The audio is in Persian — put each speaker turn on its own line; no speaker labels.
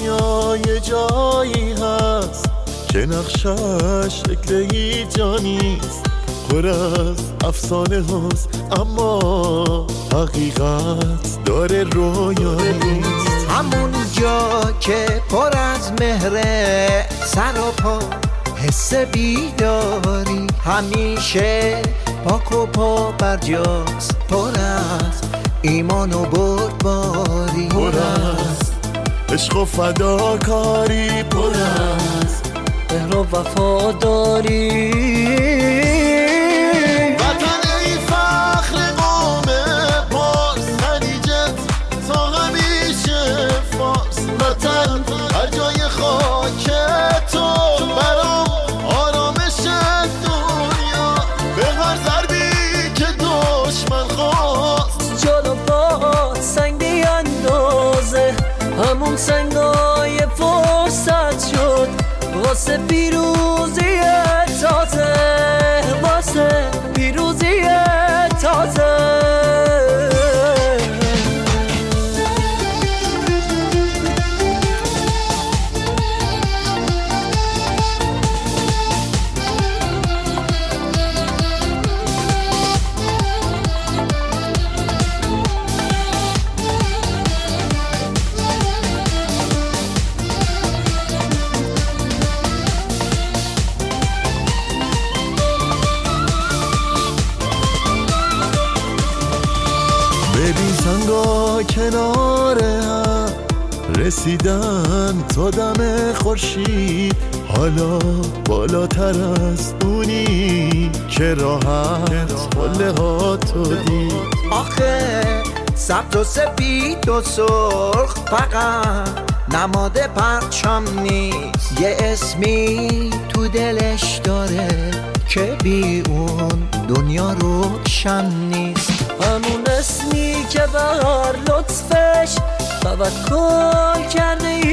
دنیا یه جایی هست که نقشش شکل هیچ جا نیست، پر از افسانه هست اما حقیقت داره رویا نیست.
همون جا که پر از مهره سر و پا حس بیداری، همیشه پاک و پا برجاست، پر از ایمان و بردباری،
پر از عشق و فداکاری، پر از
مهر و وفاداری.
وطن ای فخر قوم پارس، خلیجت تا همیشه فارس. وطن هر جای خاک تو برام آرامش دنیا، به هر ضربی که دشمن خواست
جلو با سنگ بیندازه، همون سنگای فرصت شد واسه پیروزی تازه، واسه پیروزی تازه.
ببین سنگا کنار هم رسیدن تا دم خورشید، حالا بالاتر از اونی که راحت قله ها تو دید.
آخه سبز و سفید و سرخ فقط نماد پرچم نیست، یه اسمی تو دلش داره که بی اون دنیا روشن نیست.
همون اسمی که بر لطفش توکل کرده